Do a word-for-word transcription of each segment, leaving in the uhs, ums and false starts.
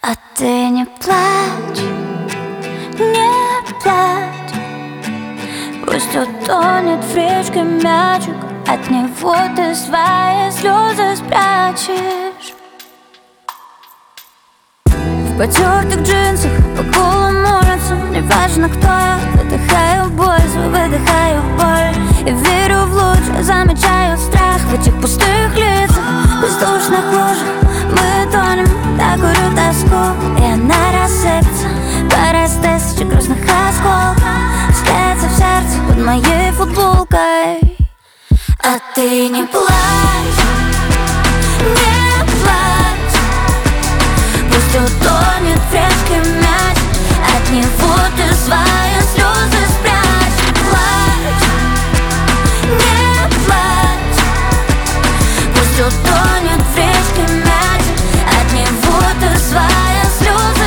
А ты не плачь, не плачь. Пусть утонет в речке мячик, от него ты свои слезы спрячешь. В потертых джинсах по голым улицам, неважно кто я, выдыхаю боль, выдыхаю боль. И верю в луч, замечаю страх в этих пустых лицах, бездушных лужах. Мы тонем, я курю тоску, и она рассыпется по раз тысячи грустных осколков, склеится в сердце под моей футболкой. А ты не плачь, не плачь. Пусть утонет в речке мяч, от него ты свои слезы спрячь. Плачь, не плачь. Пусть утонет в речке мяч, от него ты свои слезы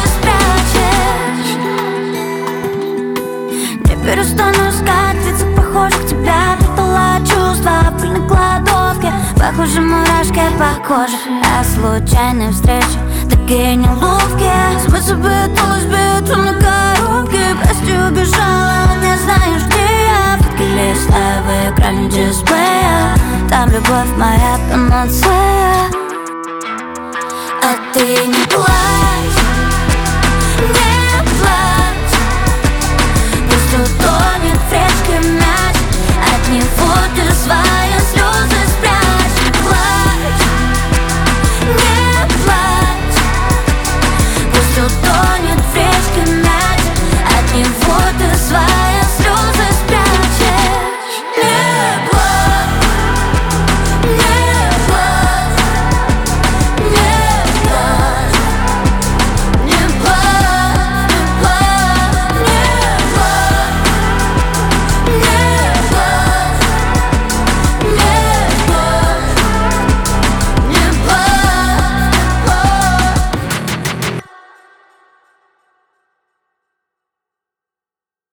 спрячешь. Не перестану искать в лицах похожих тебя, пропала чувства в пыльной кладовке. Похоже, мурашки по коже, а случайные встречи такие неловкие. Смысл пыталась биться на коробке, прости, убежала, не знаешь, где я. Фотки листаю в экране дисплея, там любовь моя панацея. А ты не плачь.